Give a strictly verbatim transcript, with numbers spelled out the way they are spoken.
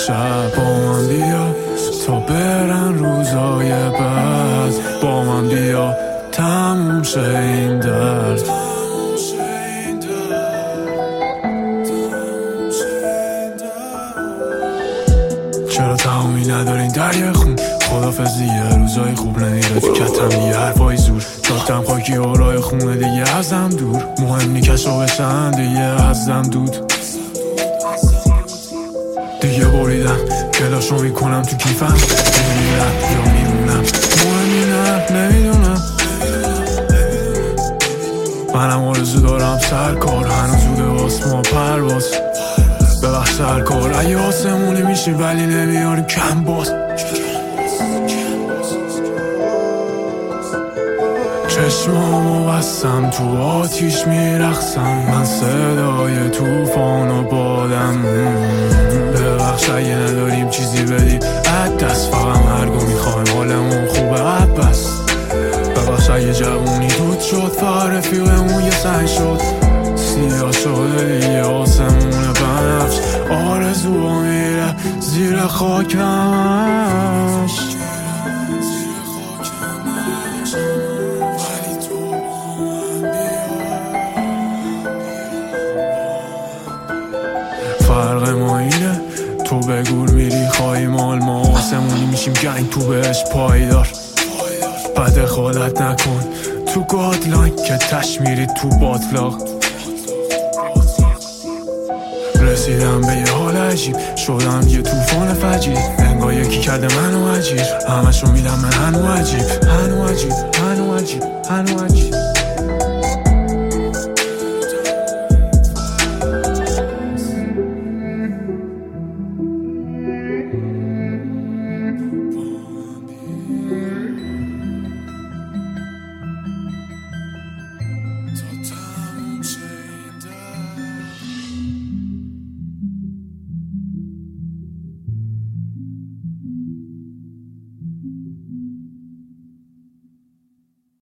شب با من بیا تا برن روزای بعد، با من بیا تموم شه این درد. چرا تمومی ندارین دریا خون؟ خدافزیه روزای خوب نمیره تو کتم دیگه حرفای زور، دادم خاکی اورای خونه دیگه ازم دور، مهم نی کشو بشن دیگه ازم دود. دیگه بریدم کلاشو میکنم تو کیفم، میمیرم یا میمونم مهمی نه نمیدونم. منم آرزو دارم سرکار، هنوز زوده واسه ما پرواز. ببخش سرکار اگه آسمونی میشی ولی نمیاریم کم باز. چشمامو بستم تو آتیش میرخصم، من صدای توفان و بادم. ببخش اگه نداریم چیزی بدیم از دست، فقط مرگو میخوایم حالمون خوبه عباس. ببخش اگه جوونی دود شد فقط رفیقمون یه سنگ شد، سیاه شده دیگه آسمون بنفش. آرزوها میره زیر خاکمش، فرق ما اینه تو به گور میری خواهی مال، ما آسمونی میشیم گنگ تو بهش پایدار. بد خودت نکن تو گادلاین که تش میری تو باطلاق. رسیدم به یه حال عجیب، شدم یه توفان فجیر، انگار یکی کرده منو عجیر، همشو میدم من هنو عجیب هنو عجیب هنو عجیب هنو عجیب.